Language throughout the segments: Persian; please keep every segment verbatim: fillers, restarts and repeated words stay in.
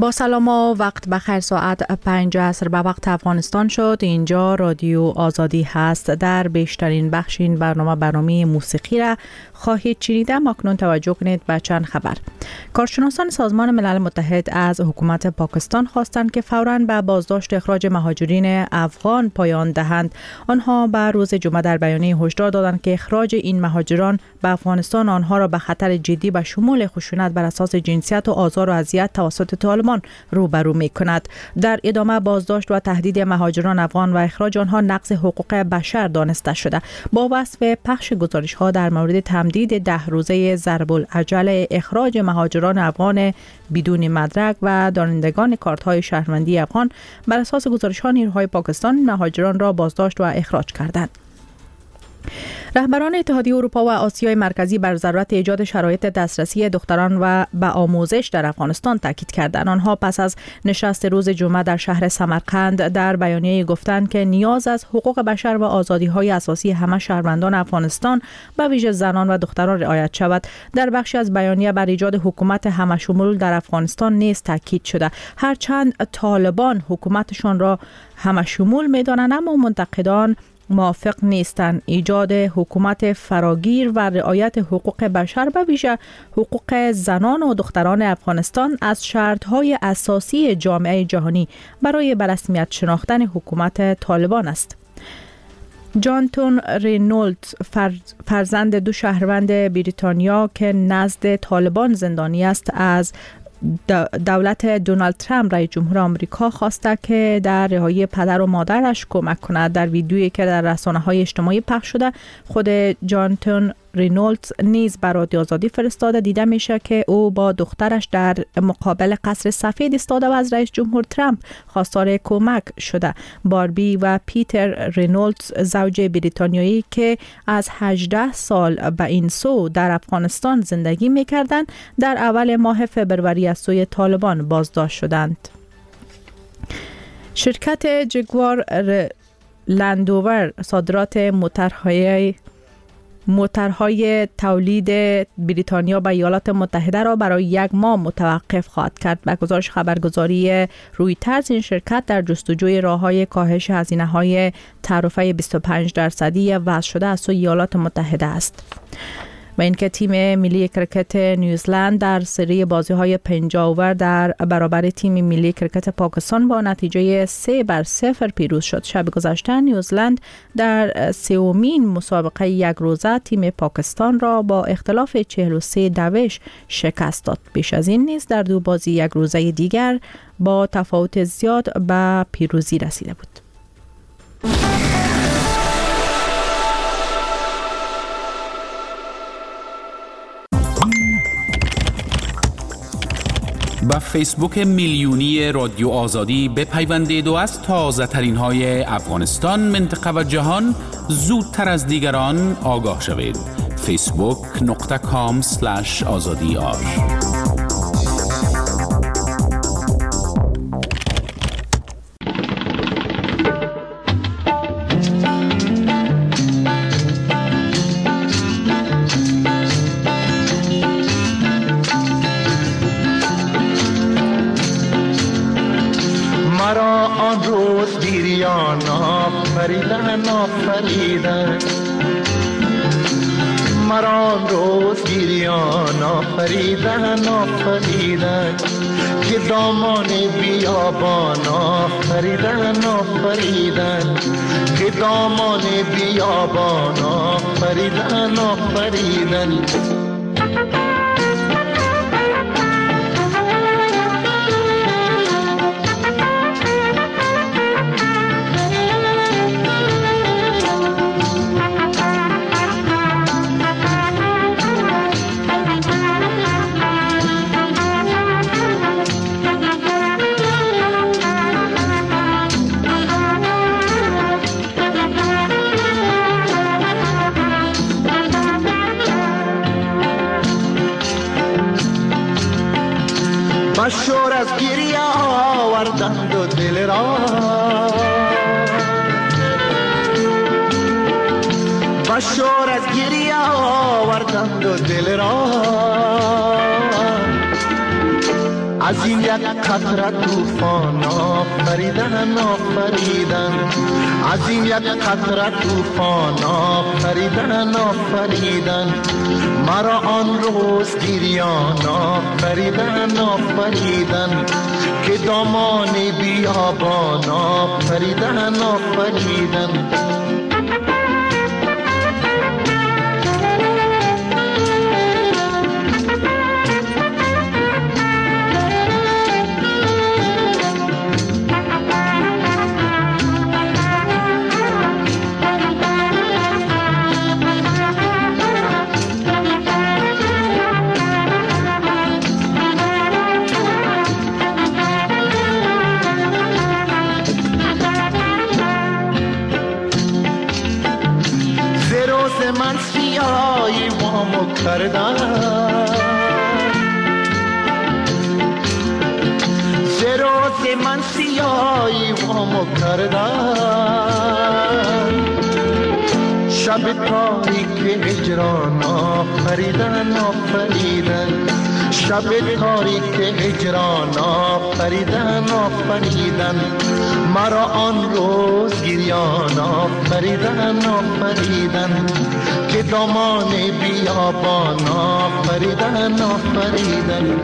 با سلام و وقت بخیر. ساعت پنج عصر به وقت افغانستان شد. اینجا رادیو آزادی هست. در بیشترین بخش این برنامه برنامه موسیقی را خواهید شنید. اکنون توجه کنید به چند خبر. کارشناسان سازمان ملل متحد از حکومت پاکستان خواستند که فوراً به بازداشت اخراج مهاجرین افغان پایان دهند. آنها به روز جمعه در بیانیه هشدار دادند که اخراج این مهاجران به افغانستان آنها را به خطر جدی به شمول خشونت بر اساس جنسیت و آزار و اذیت توسط طالبان روبرو می کند. در ادامه بازداشت و تهدید مهاجران افغان و اخراج آنها نقض حقوق بشر دانسته شده. با وصف پخش گزارش ها در مورد تمدید ده روزه ضرب العجل اخراج مهاجران افغان بدون مدرک و دارندگان کارت های شهروندی افغان، بر اساس گزارش ها نیروهای پاکستان مهاجران را بازداشت و اخراج کردند. رهبران اتحادیه اروپا و آسیای مرکزی بر ضرورت ایجاد شرایط دسترسی دختران و به آموزش در افغانستان تاکید کردند. آنها پس از نشست روز جمعه در شهر سمرقند در بیانیه گفتند که نیاز از حقوق بشر و آزادی‌های اساسی همه شهروندان افغانستان به ویژه زنان و دختران رعایت شود. در بخشی از بیانیه بر ایجاد حکومت همشمول در افغانستان نیز تاکید شده. هرچند طالبان حکومتشان را همشمول می‌دانند، اما منتقدان موافق نیستند. ایجاد حکومت فراگیر و رعایت حقوق بشر به ویژه حقوق زنان و دختران افغانستان از شرط‌های اساسی جامعه جهانی برای به رسمیت شناختن حکومت طالبان است. جانتون رینولدز فرزند دو شهروند بریتانیا که نزد طالبان زندانی است از دولت دونالد ترامپ رئیس جمهور آمریکا خواسته که در رهایی پدر و مادرش کمک کند. در ویدیویی که در رسانه‌های اجتماعی پخش شده، خود جانتون رینولدز نیز بر رادیو آزادی فرستاده دیده میشه که او با دخترش در مقابل قصر سفید ایستاده و از رئیس جمهور ترامپ خواستار کمک شده. باربی و پیتر رینولدز زوج بریتانیایی که از هجده سال به این سو در افغانستان زندگی میکردند، در اول ماه فبروری از سوی طالبان بازداشت شدند. شرکت جگوار لندروور صادرات موتورهای موتورهای تولید بریتانیا به ایالات متحده را برای یک ماه متوقف خواهد کرد. به گزارش خبرگزاری رویترز، این شرکت در جستجوی راه‌های کاهش هزینه‌های تعرفه بیست و پنج درصدی وضع شده از سوی ایالات متحده است. و اینکه تیم ملی کرکت نیوزلند در سری بازی‌های پنجاه اوور در برابر تیم ملی کرکت پاکستان با نتیجه سه بر صفر پیروز شد. شب گذشته نیوزلند در سومین مسابقه یک روزه تیم پاکستان را با اختلاف چهل و سه دوش شکست داد. بیش از این نیز در دو بازی یک روزه دیگر با تفاوت زیاد به پیروزی رسیده بود. با فیسبوک میلیونی رادیو آزادی بپیوندید و از تازه ترین های افغانستان، منطقه و جهان زودتر از دیگران آگاه شوید. فیسبوک نقطه کام سلش آزادی آر. آفریدن آفریدن مرا روز گیریان آفریدن آفریدن که دامان بیابان آفریدن آفریدن که دامان بیابان آفریدن آفریدن شور از گریه آوردند و دل را و شور از گریه آوردند و دل را از این یک قطره طوفان آفریدن آفریدن از این یک قطره طوفان آفریدن آفریدن مرا آن روز گریان آفریدن آفریدن که دامان بیابان آفریدن آفریدن من سیاهی وامو کردن زروز من سیاهی وامو کردن شب تاریک هجران آفریدن آفریدن شب تاریک هجران آفریدن آفریدن مرا آن روز گریان آفریدن آفریدن که دامان بیابان آفریدن آفریدن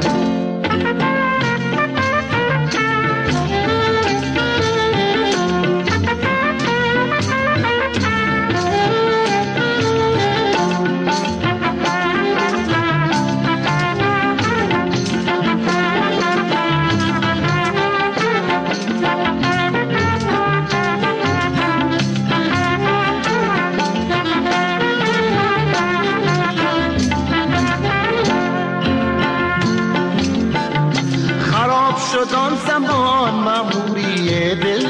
شدان زمان مأموری دل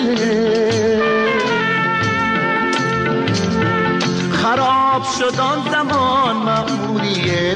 خراب شدان زمان مأموری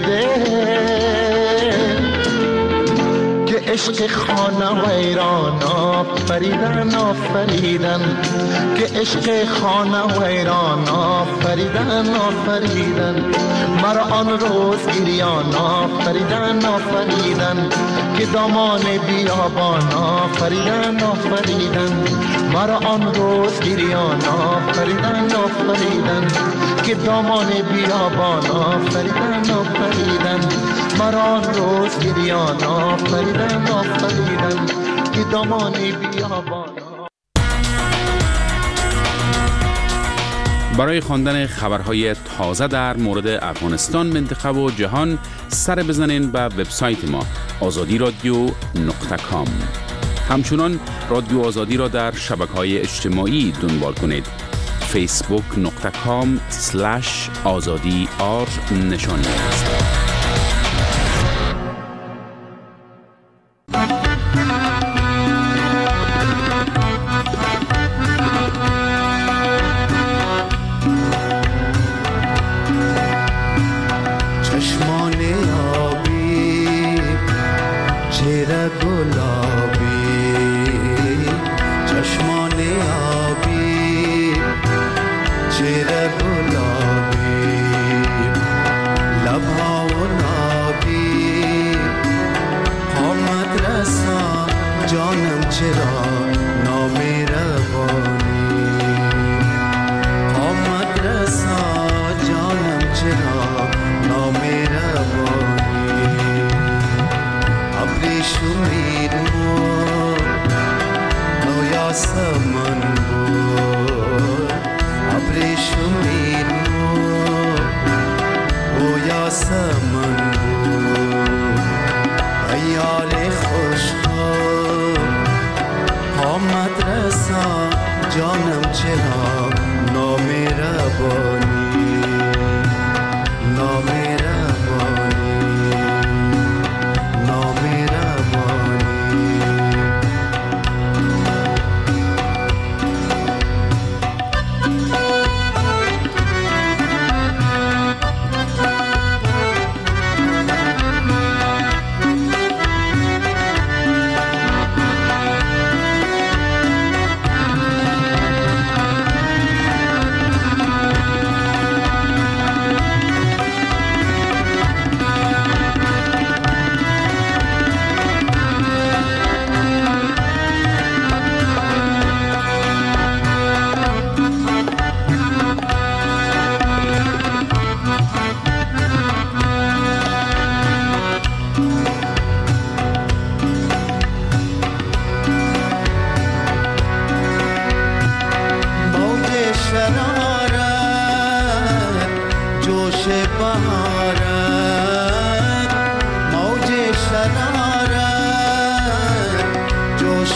دل که عشق خانه ویران آفریدن آفریدن که عشق خانه ویران آفریدن آفریدن مرا آن روز گریان آفریدن آفریدن که دامان بیابان آفریدن آفریدن مرا آن روز گریان آفریدن آفریدن که دامان بیابان آفریدن آفریدن مرا آن روز گریان آفریدن آفریدن که دامان بیابان. برای خواندن خبرهای تازه در مورد افغانستان، منطقه و جهان سر بزنین به وبسایت ما آزادی رادیو نقطه کام. همچنان رادیو آزادی را در شبکه‌های اجتماعی دنبال کنید. فیسبوک نقطه کام سلش آزادی آر نشانی است.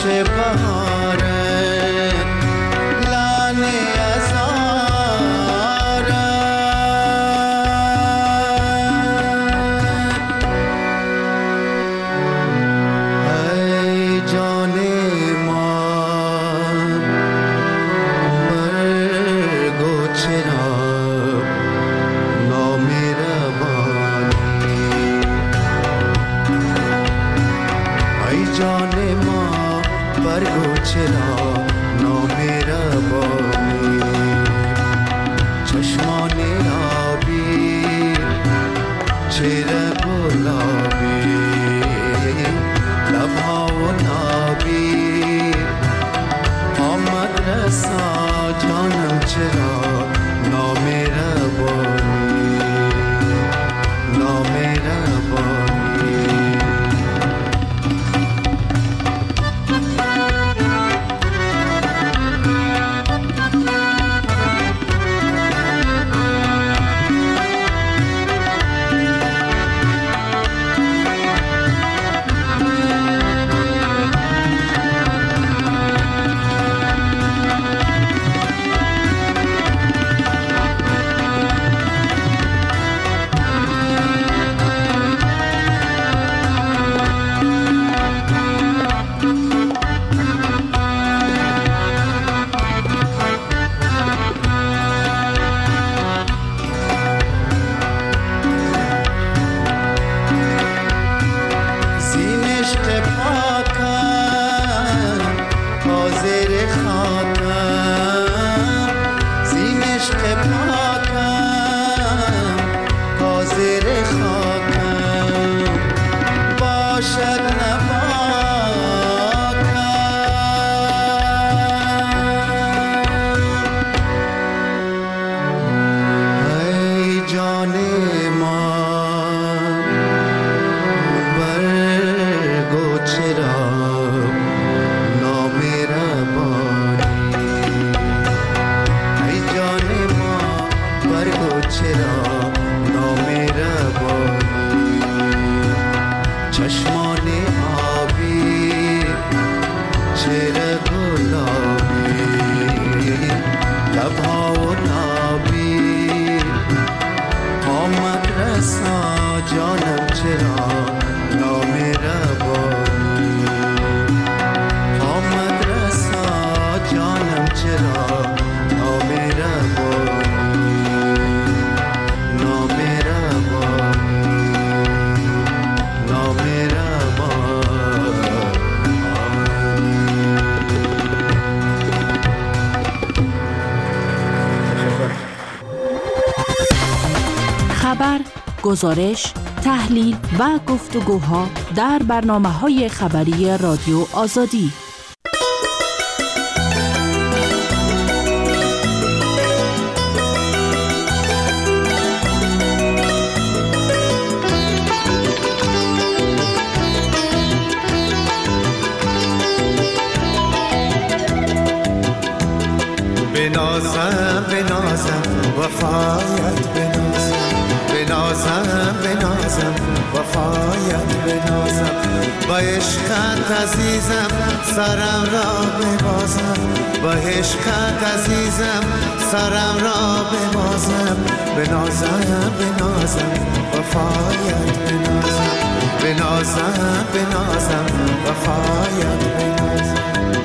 چه بهاره لعنی ازاره ای جان من برگو چرا نامهربانی ای جان ما برگو چرا نامهربانی چشمان آبی چهره گلابی لبها و نابی آمد رسا جانم چرا نامهربانی نامهربانی خبر، گزارش، تحلیل و گفتگوها در برنامه‌های خبری رادیو آزادی. بنازم بنازم وفایت بنازم بنازم بنازم وفایت بنازم با عشقت عزیزم سرم را ببازم با عشقت عزیزم سرم را ببازم بنازم بنازم وفایت بنازم بنازم بنازم وفایت بنازم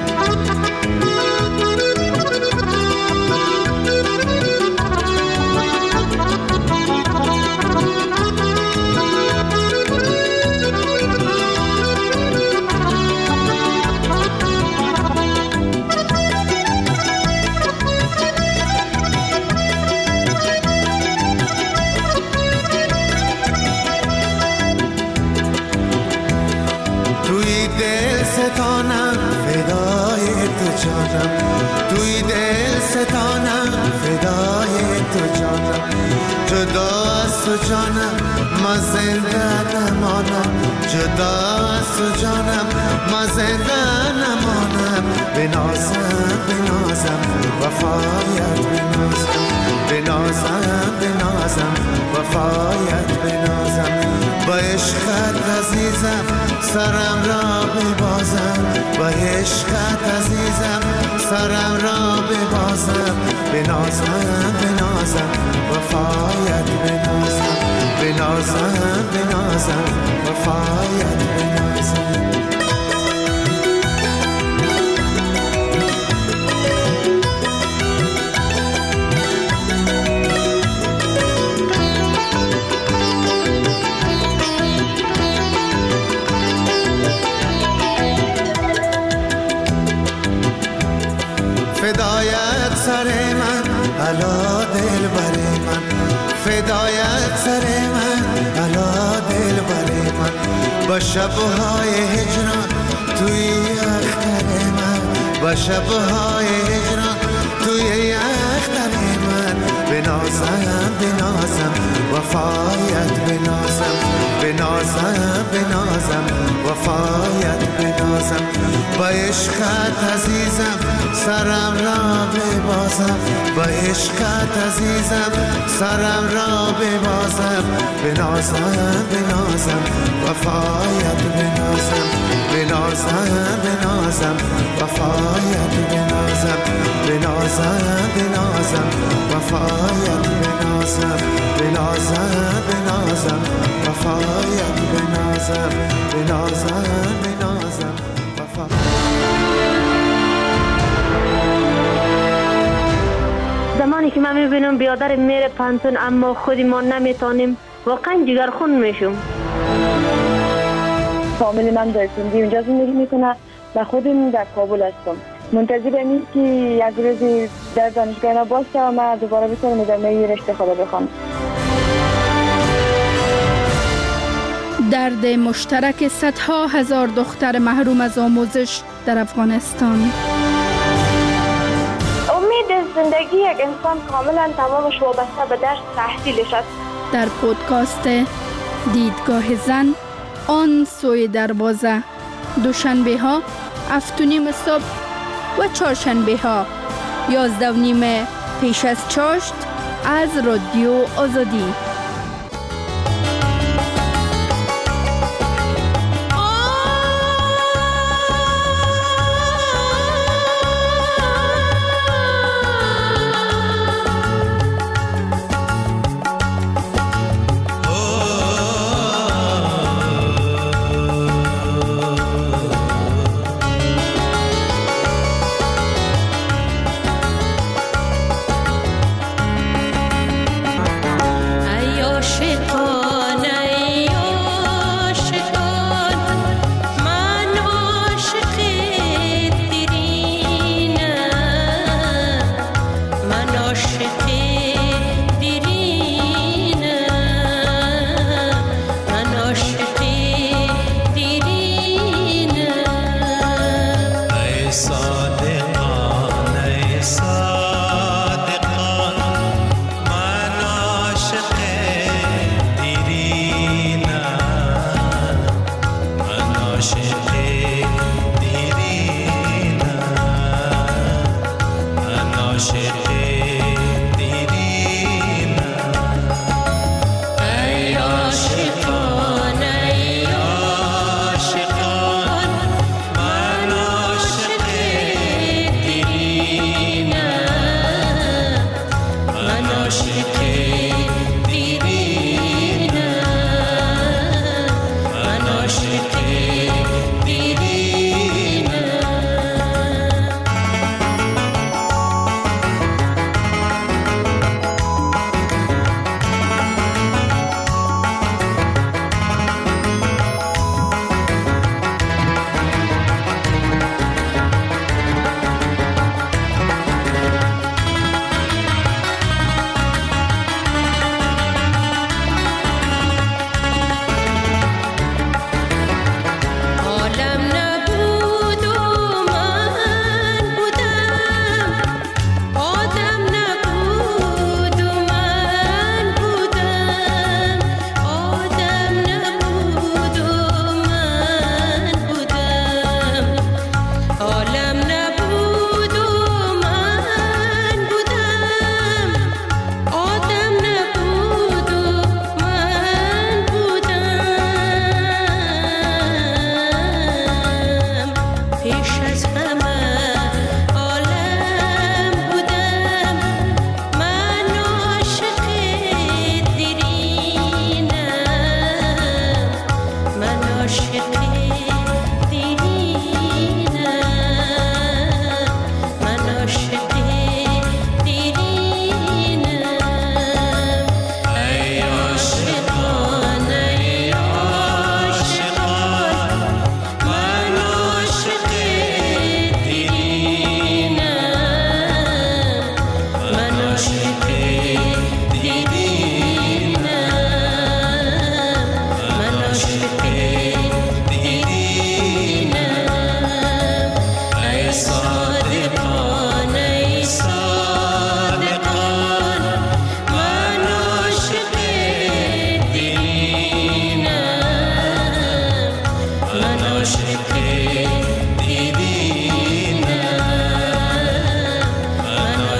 ستانم فدای تو جانم توی دل ستانم فدای تو جانم جدا از تو جانم ما زنده نمانم جدا از تو جانم ما زنده نمانم بنازم بنازم وفایت بنازم بنازم بنازم وفایت بنازم با عشقت عزیزم سرم را ببازم با عشقت را ببازم، بنازم بنازم وفایت بنازم، بنازم بنازم وفایت بنازم. فدایت سر من علا دل بر من، فدایت سر من علا دل بر من، با شبهای هجران توی اختر من، با شبهای هجران توی اختر من، بنازم بنازم وفایت بنازم، بنازم بنازم وفایت بنازم، با عشقت عزیزم سرم را ببازم، با عشقت عزیزم سرم را ببازم، بنازم بنازم وفایت بنازم، بنازم بنازم وفایت بنازم، بنازم بنازم وفایت بنازم، بنازم بنازم وفایت بنازم، بنازم بنازم وفایت. زمانی که من میبینم بیادر میره پانتون اما خودی ما نمیتونیم، واقعا جگرخون میشم. فامیل من در سندی اونجا زندگی میکنه و خودم در کابل هستم. منتظرم این که یک روزی در دانشگاه باشه و من دوباره بتونم ادامه رشته خود بخونم. درد مشترک صدها هزار دختر محروم از آموزش در افغانستان. امید زندگی یک انسان کاملا تمامش وابسته به درس تحصیلش است. در پودکاست دیدگاه زن آن سوی دروازه، دوشنبه ها هفت و نیم صبح و چهارشنبه ها یازده و نیم پیش از چاشت از رادیو آزادی. Ay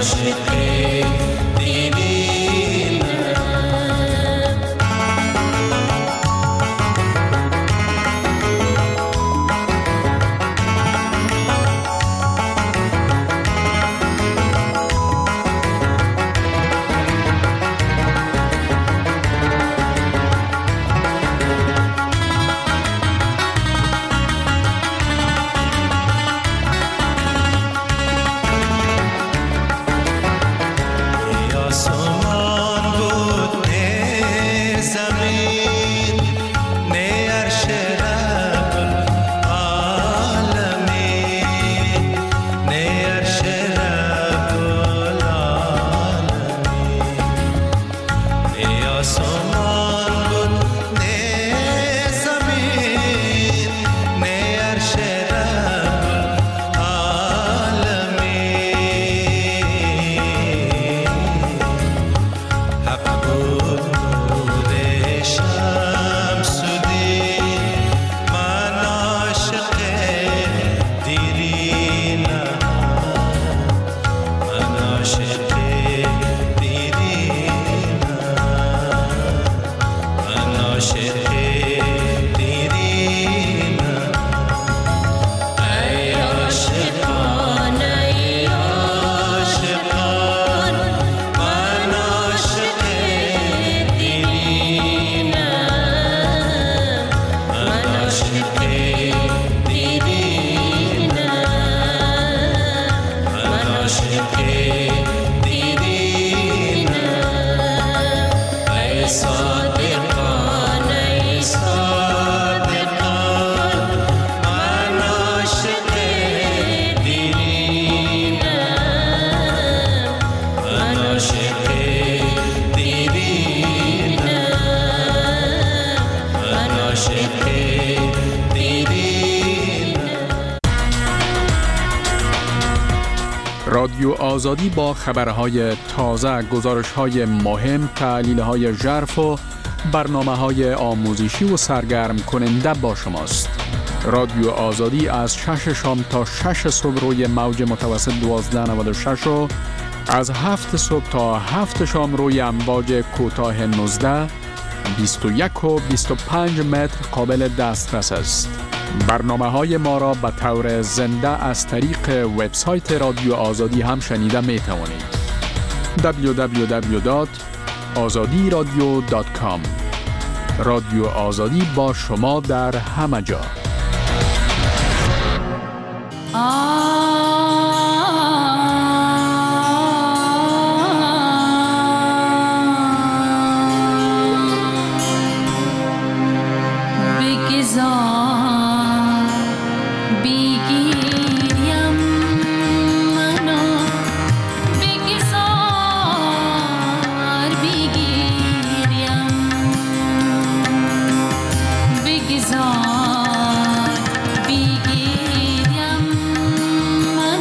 رادیو آزادی با خبرهای تازه، گزارش‌های مهم، تحلیل‌های ژرف و برنامه‌های آموزشی و سرگرم کننده با شماست. رادیو آزادی از شش شام تا شش صبح روی موج متوسط دوازده نود و شش و از هفت صبح تا هفت شام روی امواج کوتاه نوزده، بیست و یک و بیست و پنج متر قابل دسترس است. برنامه‌های ما را به طور زنده از طریق وبسایت رادیو آزادی هم شنیده می توانید. دبلیو دبلیو دبلیو دات آزادی رادیو دات کام. رادیو آزادی با شما در همه جا. Bigizar, bigiriyam.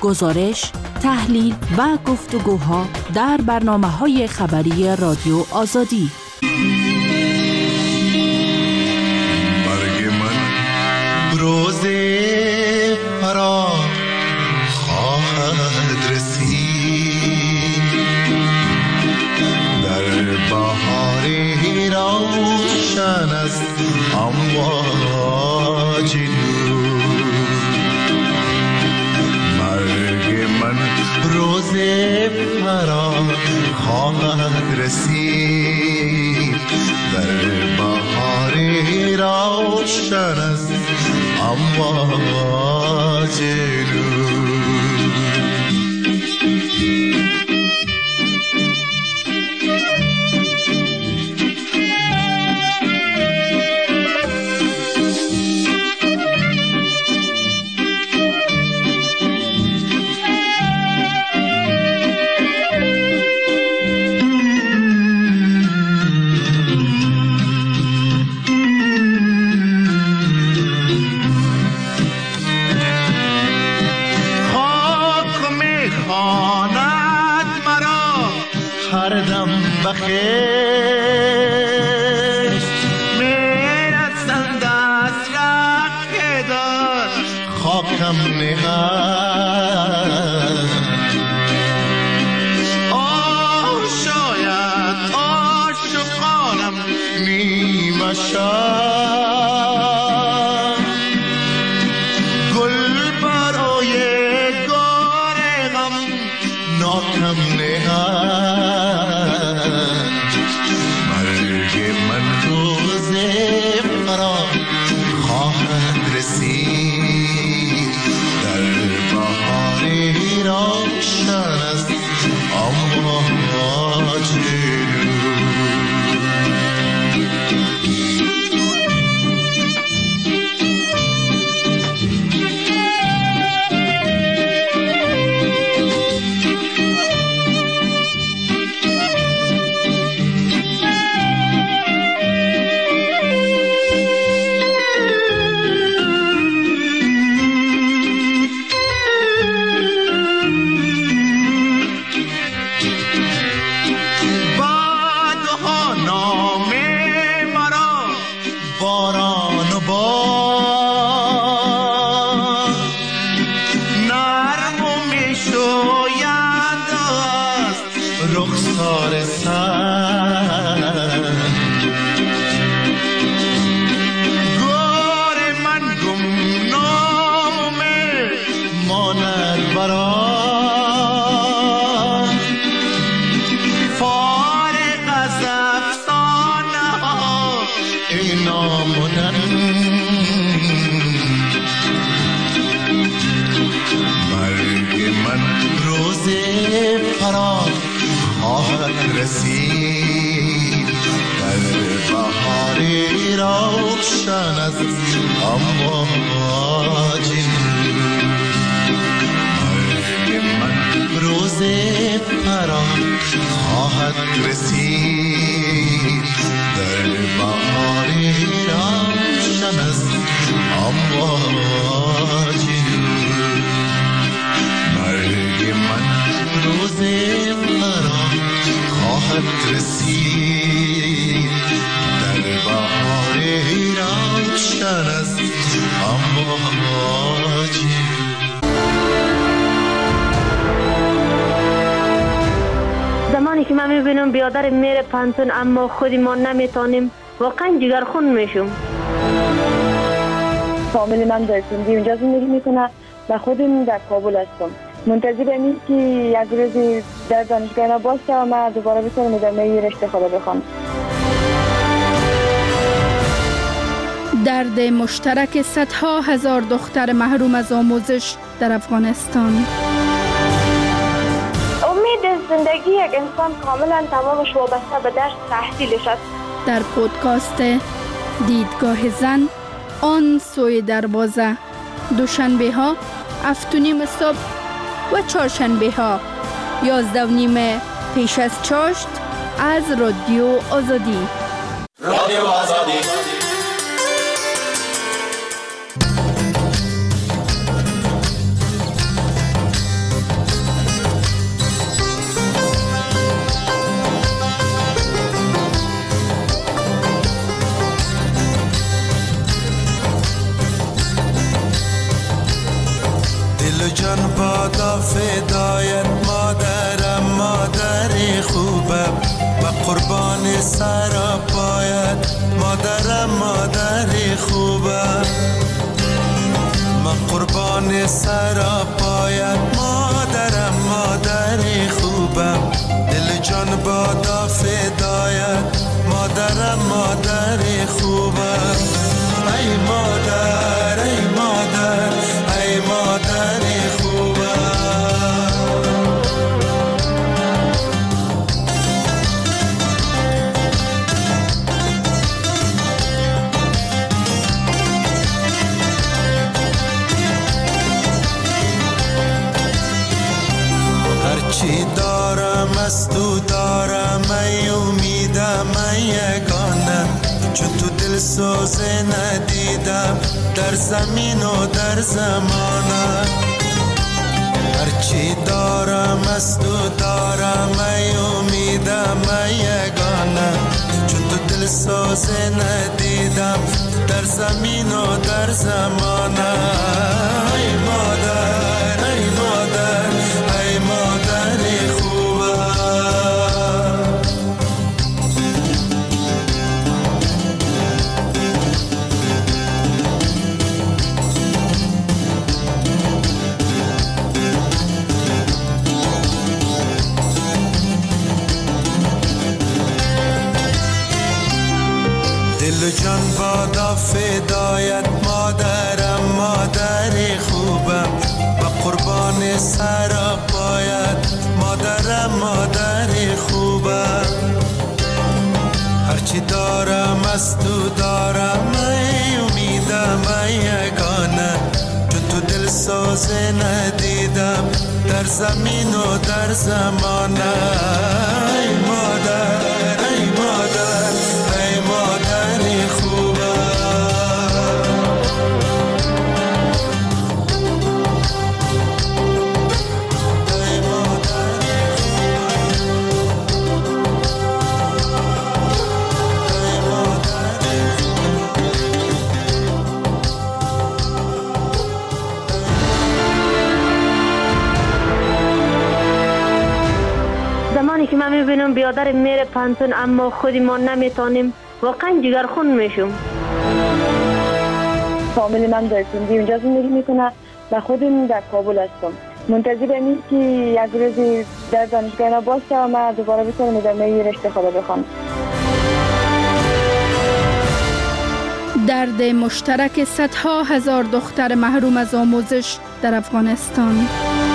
گزارش، تحلیل و گفتگوها در برنامه‌های خبری رادیو آزادی. مرگ من روز فرا خواهد رسید، در بهاری روشن است امواج نور. مرگ من روز فرا خواهد رسید، در بهاری روشن است امواج نور. بخشت میرسند از ره دار خاکم نهاد. آه شاید عاشقانم نیمه شد، گل برای گار غم ناکم نهاد. زمانی که من میبینم بیادر میره پانتون اما خودی ما نمیتونیم، واقعا جگرخون میشم. فامیل من در سندی اونجا زندگی میکنه و خودم در کابل هستم. منتظر اینم که یک روزی در دانشگاه باشه و من دوباره بتونم ادامه رشته خود بخوام. درد مشترک صدها هزار دختر محروم از آموزش در افغانستان. امید زندگی یک انسان کاملا تمامش وابسته به درس تحصیلش است. در پودکاست دیدگاه زن آن سوی دروازه، دوشنبه ها هفت و نیم صبح و چهارشنبه ها یازده و نیم پیش از چاشت از رادیو آزادی. رادیو آزادی. سر پایت مادرم مادر خوبم من قربان سر پایت مادرم مادر خوبم دل جان بادا فدایت مادرم مادر خوبم ای مادر ای مادر ای مادر خوبم هرچی دارم از تو دارم ای امیدم ای یگانه چون تو دل سوزه ندیدم در زمین و در زمانه هرچی دارم از تو دارم ای امیدم ای یگانه چون تو دل سوزه ندیدم در زمین و در زمانه ای مادر ای مادر ای مادر خوبم دل جان بادا فدایت مادرم مادر خوبم و قربان سر پایت مادرم مادر خوبم هرچی دارم از تو دارم ای امیدم ای یگانه چون تو دل سوزه ندیدم در زمین و در زمانه ای مادر ای مادر ای مادر خوبم زمانی که من میبینم بیادر میره پانتون اما خودی ما نمیتونیم واقعا جگرخون میشم. فامیل من در سندی اونجا زندگی میکنه و خودم در کابل هستم. منتظرم این که یک روزی در دانشگاه باشه و من دوباره بتونم ادامه رشته خدا بخونم. درد مشترک صدها هزار دختر محروم از آموزش در افغانستان.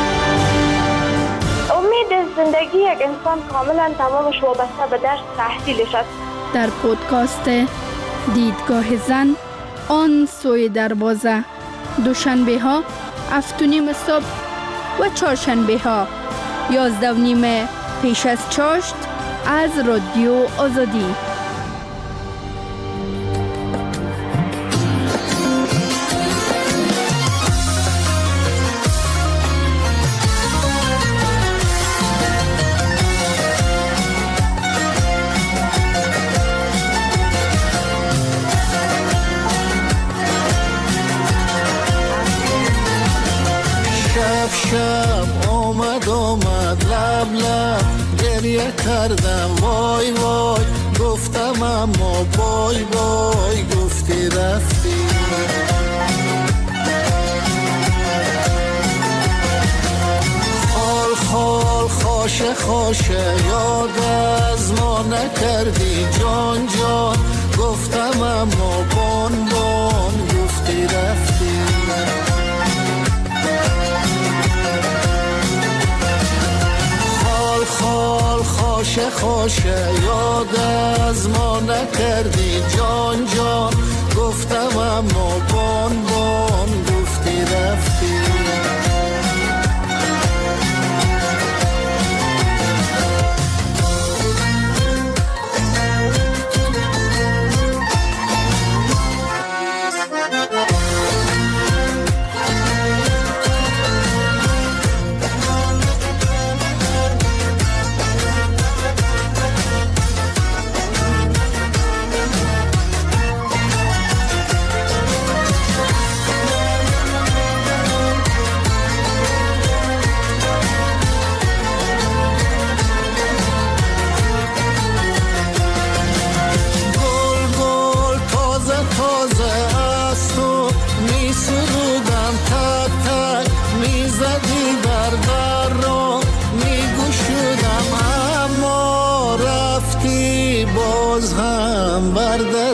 امید زندگی یک انسان کاملا تمامش وابسته به درس تحصیلش است. در پودکاست دیدگاه زن آن سوی دروازه دوشنبه ها هفت و نیم صبح و چهارشنبه ها یازده و نیم پیش از چاشت از رادیو آزادی. شب آمد آمد لب لب گریه کردم وای وای گفتم اما بای بای گفتی رفتی خال خال خاشه خاشه یاد از ما نکردی جان جان گفتم اما بان بان گفتی رفتی خال خاشه خاشه یاد از ما نکردی جان جان گفتم اما بان بان گفتی رفتی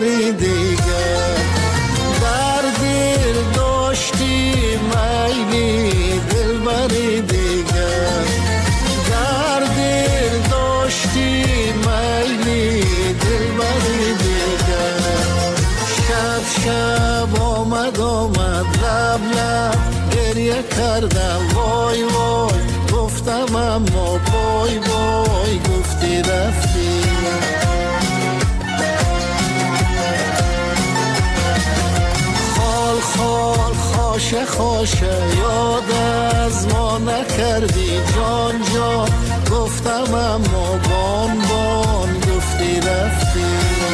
دلبری دیگر، در دل داشتی میلی دلبری دیگر، در دل داشتی میلی دلبری دیگر. شب شب آمد آمد لب لب گریه کردم وای وای، گفتم اما وای وای گفتی رفتی. خال خال خاشه خاشه یاد از ما نکردی جان جان، گفتم اما بان بان گفتی رفتی.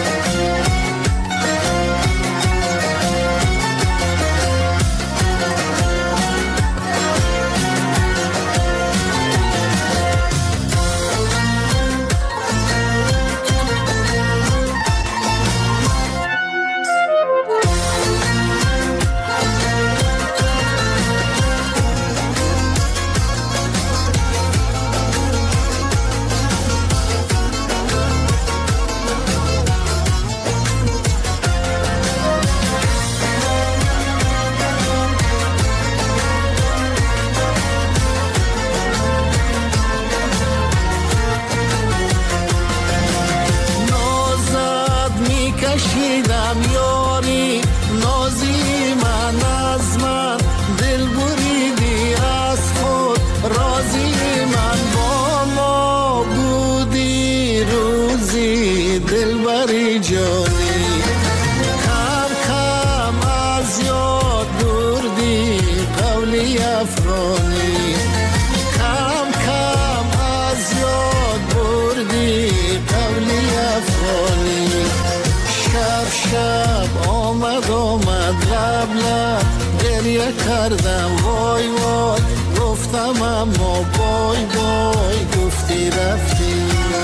کشیدم یاری نازی من از من، دل بریدی از خود رازی من، با ما بودی روزی دلبری جانی، کم کم از یاد بردی قولی افغانی، کم کم از یاد بردی قولی افغانی. شب شب آمد آمد لب لب گریه کردم وای وای، گفتم اما وای وای گفتی رفتی.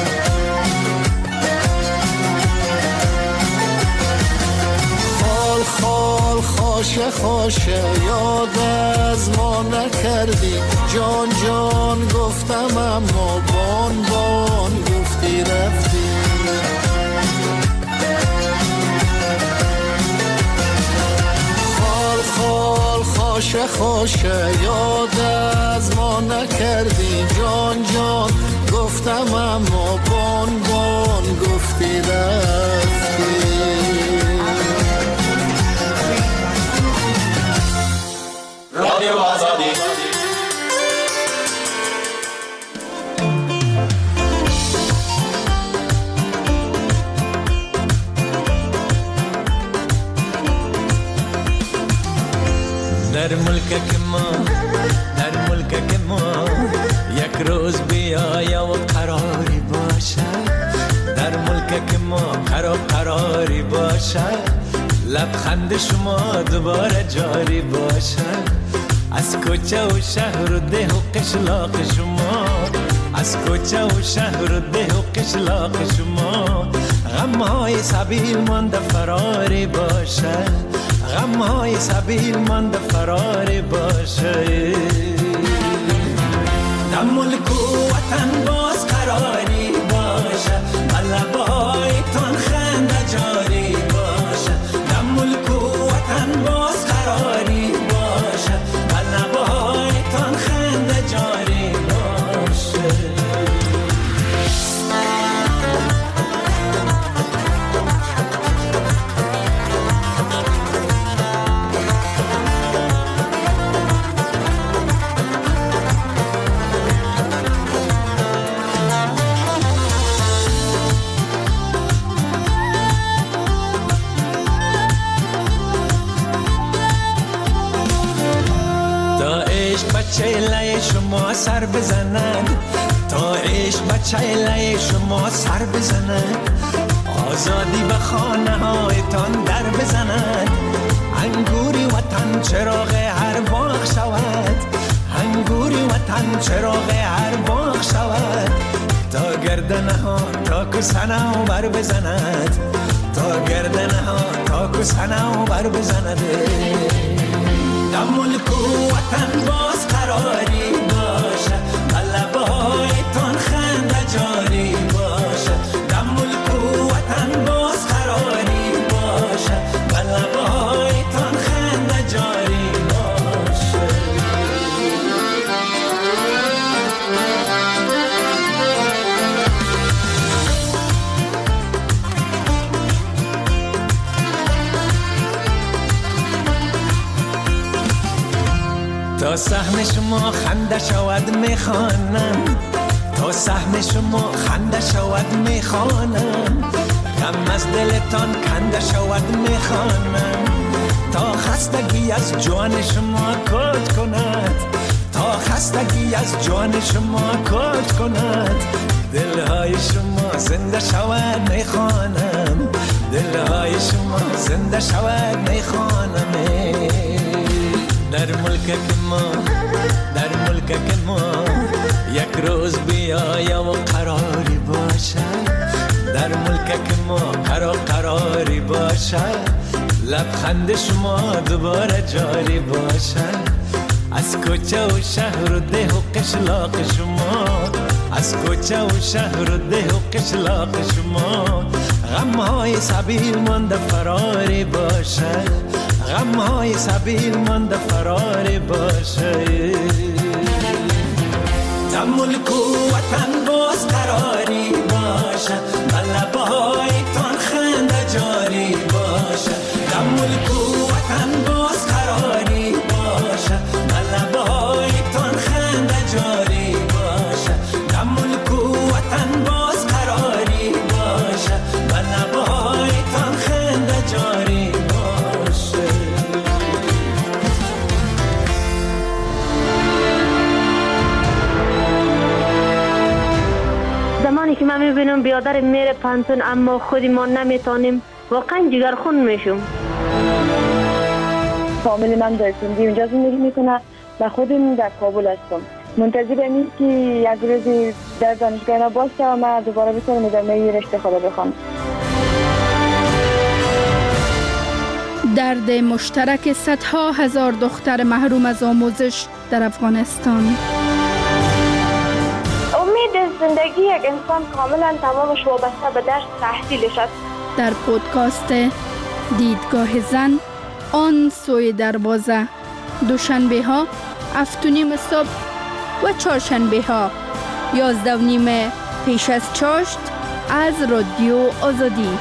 خال خال خاشه خاشه یاد از ما نکردی جان جان، گفتم اما بان بان گفتی رفتی. خال خاشه خاشه یاد از ما نکردی جان جان، گفتم اما بان بان گفتی رفتی. رادیو آزادی در ملک ما در ملک ما یک روز بیایا و قراری باشد، در ملک ما قرار قراری باشد، لبخند شما دوباره جاری باشد. از کوچه و شهر و ده و قشلاق شما، از کوچه و شهر و ده و قشلاق شما، غمهای سبیل مانده فراری باشد، غمهای سبیل مانده فراری باشه. در ملک و وطن باز قراری باشه، لبایتان خنده جاری باشه. در ملک و وطن باز قراری باشه، لبایتان خنده جاری باشه. چهله شما سر بزند، تا عشق به چهله شما سر بزند، آزادی به خانه هایتان در بزند، انگوری وطن چراغ هر باغ شود، انگوری وطن چراغ هر باغ شود، تا گردنه ها تا کسنه و بر بزند، تا گردنه ها تا کسنه و بر بزند. در ملک و وطن باز قراری باشه، لبایتان خنده جاری باشه. در ملک و وطن باز قراری باشه، تا سهم شما خنده شود میخوانم، تا سهم شما خنده شود میخوانم، غم از دلتان کنده شود میخوانم، تا خستگی از جان شما کج کند، تا خستگی از جان شما کج کند، دلهای شما زنده شود میخوانم، دلهای شما زنده شود میخوانم. در ملک ما در ملک ما یک روز بیایم و قراری باشد، در ملک ما قرار قراری باشد، لبخند شما دوباره جاری باشد، از کوچه و شهر و ده و قشلاق شما، از کوچه و شهر و ده و قشلاق شما، غمهای سبیل مانده فراری باشد، غمهای سبیل مانده فراری باشد. در ملک و وطن باز قراری باشد، لبهایتان خنده جاری باشد، در ملک و وطن باز قراری باشد، لبهایتان خنده جاری باشد، در ملک و وطن باز قراری باشد، لبهایتان خنده جاری باشد. زمانی که من میبینم بیادر میره پانتون اما خودی ما نمیتونیم، واقعا جگرخون میشم. فامیل من در سندی اونجا زندگی میکنه و خودم در کابل هستم. منتظر امید که یک روزی در دانشگاه باشه و من دوباره بتونم ادامه رشته خود بخوام. درد مشترک صدها هزار دختر محروم از آموزش در افغانستان. امید زندگی یک انسان کاملا تمامش وابسته به درس تحصیلش است. در پودکاست دیدگاه زن آن سوی دروازه، دوشنبه ها هفت و نیم صبح و چهارشنبه ها یازده و نیم پیش از چاشت از رادیو آزادی.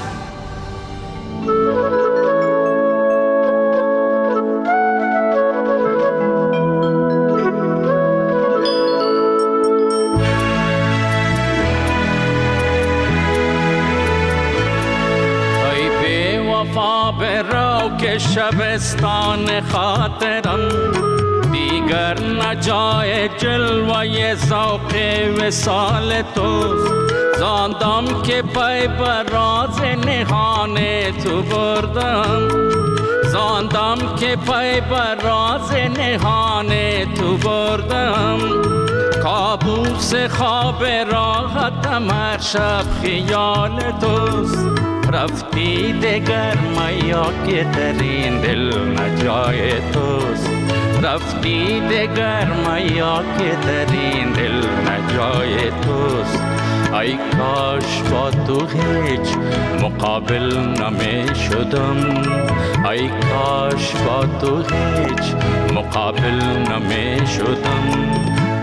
که شبستان خاطرم دیگر نجای جلوه ذوق وصال توست، زاندم که پای بر راز نهان تو بردم، زاندم که پای بر راز نهان تو بردم، کابوس خواب راحتم هر شب خیال توست، رفتی دگر میا که در این دل نجای توست، رفتی دگر میا که در این دل نجای توست. ای کاش با تو هیچ مقابل نمی شدم، ای کاش با تو هیچ مقابل نمی شدم.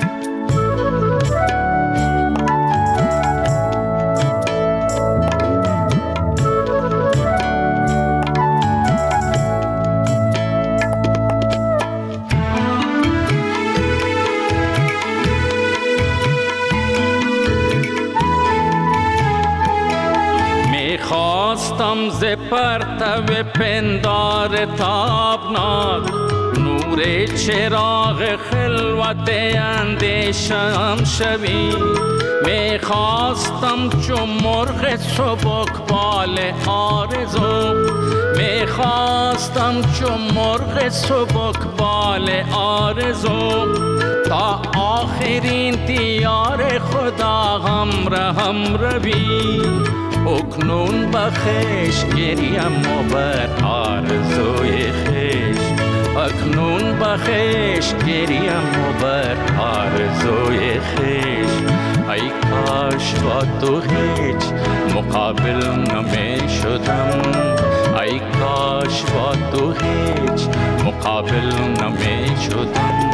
خواستم ز پرتو پندار تابناک نور چراغ خلوت اندیشم شوی، می خواستم چون مرغ سبک بال آرزو، می خواستم چون مرغ سبک بال آرزو، تا آخرین دیار خدا همراهم روی، اکنون بخش گریم و بر آرزوی خیش، اکنون بخش گریم و بر آرزوی خیش. ای کاش با تو هیچ مقابل نمی شدم، ای کاش با تو هیچ مقابل نمی شدم.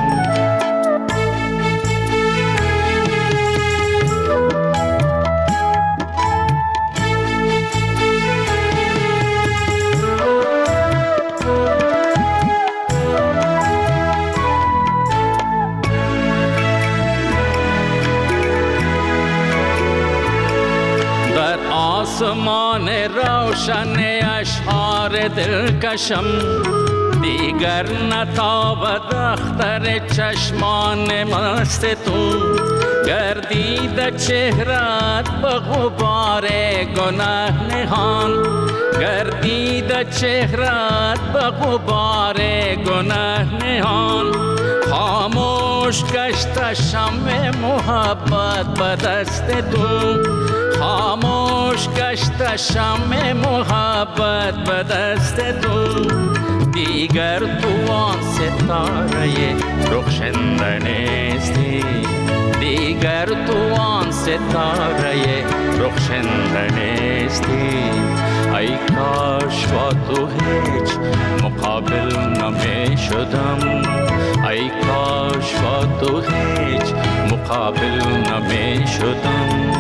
دلکشم، دیگر نتابد اختر چشمان مست تو. گردید چهرت به غبار گناه نهان، گردید چهرت به غبار گناه نهان. خاموش گشت شمع محبت به دست تو، خاموش گشت شمع محبت به دست تو. دیگر تو آن ستاره رخشنده نیستی، دیگر تو آن ستاره رخشنده نیستی. ای کاش با تو هیچ مقابل نمی شدم، ای کاش با تو هیچ مقابل نمی شدم.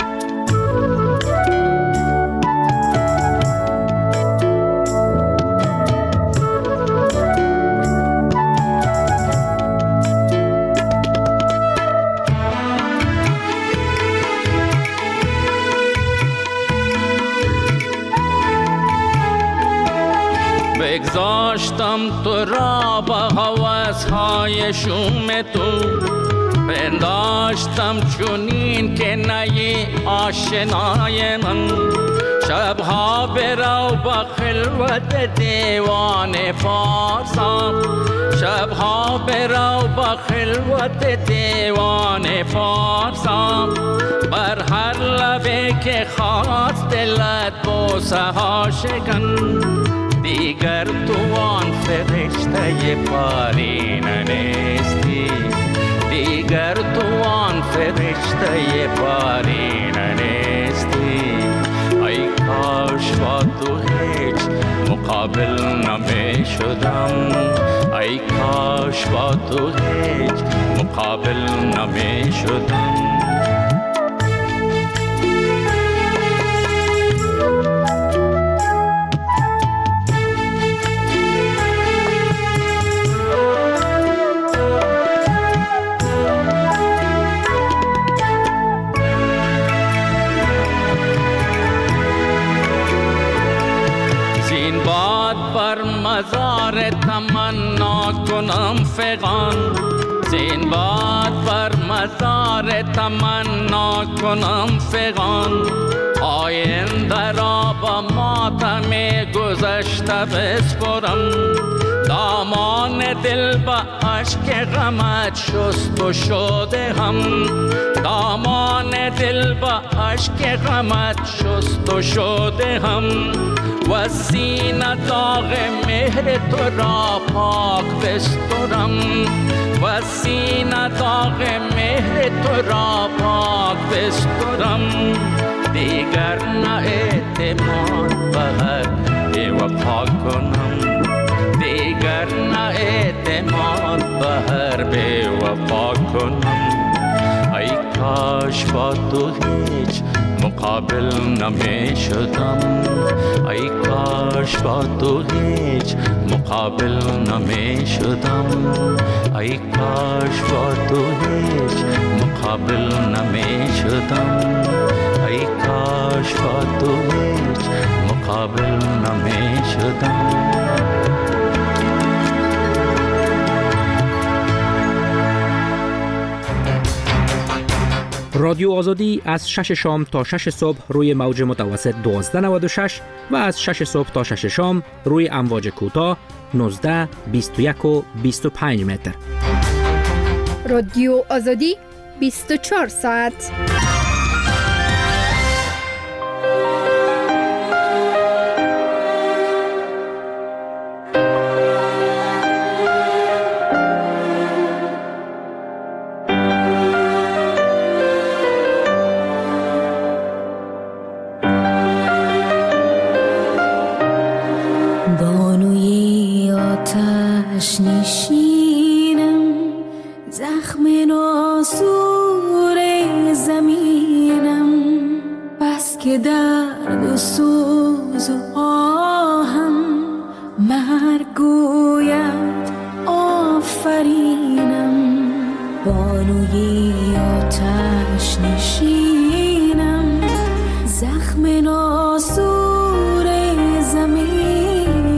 بگذاشتم تو را با هوس‌های شوم تو، پنداشتم چونین که نی آشنای من. شبها برو با خلوت دیوان فارسان، شبها برو با خلوت دیوان فارسان. بر هر لبه که خواست دلت بوسه ها شکن، دیگر تو آن فرشته پارینه نیستی، دیگر تو آن فرشته پارینه نیستی. ای کاش با تو هیچ مقابل نمی شدم، ای کاش با تو هیچ مقابل نمی شدم. مزار تمنا کنم فغان، زین باد بر مزار تمنا کنم فغان. آینده را با ماتم گذشته بسپرم، دامان دل با عشق غمت شست و شده هم، دامان دل با عشق غمت شست و شده هم. و سینه داغ مهر تو را پاک بسترم، و سینه داغ مهر تو را پاک بسترم. دیگر نه اعتماد به هر بی وفا کنم، دیگر نه اعتماد به هر بی وفا کنم. ای کاش با تو هیچ مقابل نمی شدم، ای کاش با تو هیچ مقابل نمی شدم، ای کاش با تو هیچ مقابل نمی شدم، ای کاش با تو هیچ مقابل نمی شدم. رادیو آزادی از شش شام تا شش صبح روی موج متوسط دوازده نود و شش و از شش صبح تا شش شام روی امواج کوتاه نوزده، بیست و یک و بیست و پنج متر. رادیو آزادی بیست و چهار ساعت. نشینم زخم ناسور زمینم، بس که درد و سوز و آهم مرگ گوید آفرینم. بانوی آتش نشینم زخم ناسور زمینم،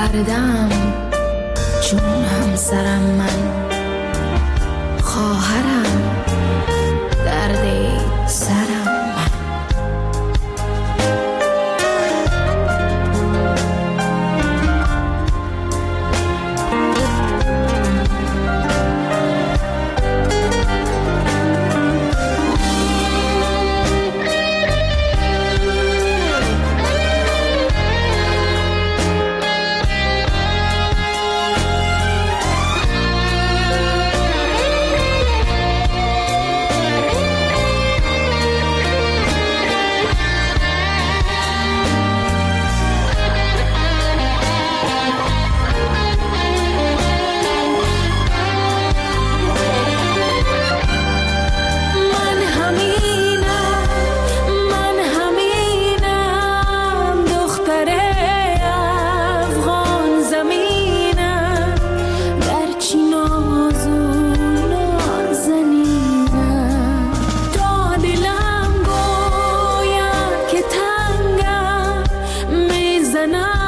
بردم چون همسرم من، خواهرم درد سرم من. Na